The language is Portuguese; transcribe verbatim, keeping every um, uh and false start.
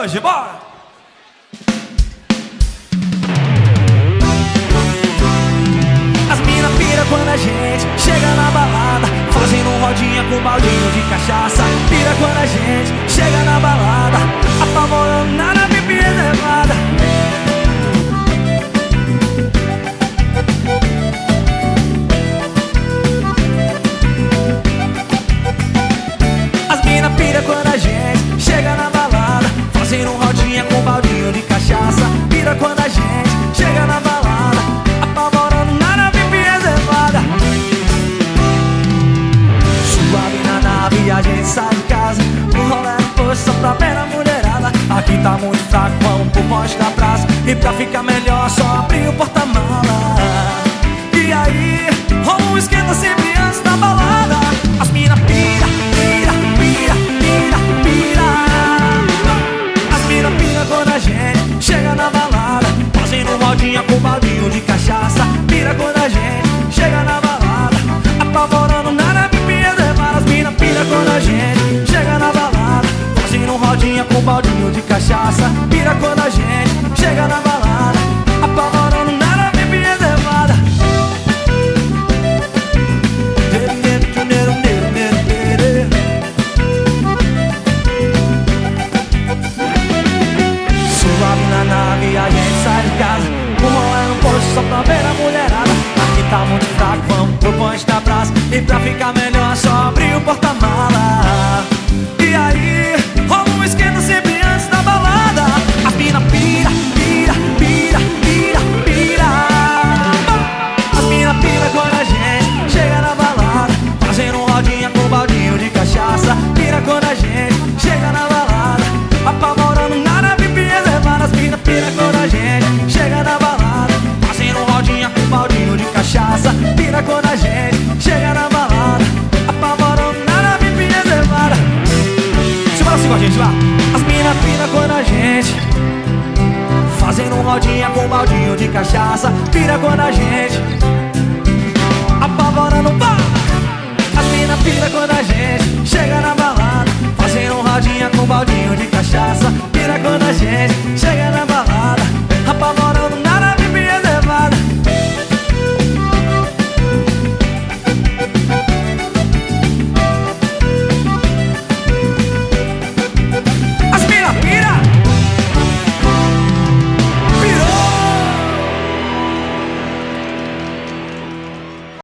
hoje, bora! As mina pira quando a gente chega na balada, fazendo rodinha com baldinho de cachaça. Pira quando a gente chega na balada, apavorando na bebida elevada. As mina pira quando a gente chega na balada, fazendo rodinha com baldinho de cachaça. Pira quando a gente chega na balada, apavorando na bebida elevada. Suave na nave, a gente sai de casa, o rolê no posto só pra ver a mulherada. Aqui tá muito fraco, vamos pro poste da praça, e pra ficar melhor só abrir o porta-mala. E aí, rola um esquenta sempre antes da balada. As mina pira, pira, pira, pira, pira. As mina pira quando a gente chega na balada, fazendo rodinha com baldinho de cachaça. Pira quando a gente chega na balada, apavorando na bebida elevada. As mina pira quando a gente chega na balada, fazendo rodinha com baldinho de cachaça. Pira quando a gente chega na balada, apavorando na bebida elevada. Suave na nave, a gente sai de casa, o rolê no posto só pra ver a mulherada. Aqui tá muito fraco, vamos pro ponte da praça, e pra ficar melhor só abrir o porta-mala. E aí, rola um esquenta sempre antes da balada. As mina pira, pira, pira, pira, pira. As mina pira quando a gente chega na balada, fazendo rodinha com baldinho de cachaça. Pira quando a gente chega na balada, apavorando na bebida elevada. As mina pira quando a gente chega na balada, fazendo rodinha com baldinho de cachaça. Pira quando a gente chega na balada, apavorando na bebida elevada. Se fala assim com a gente lá. As mina pira quando a gente fazendo rodinha com baldinho de cachaça. Pira quando a gente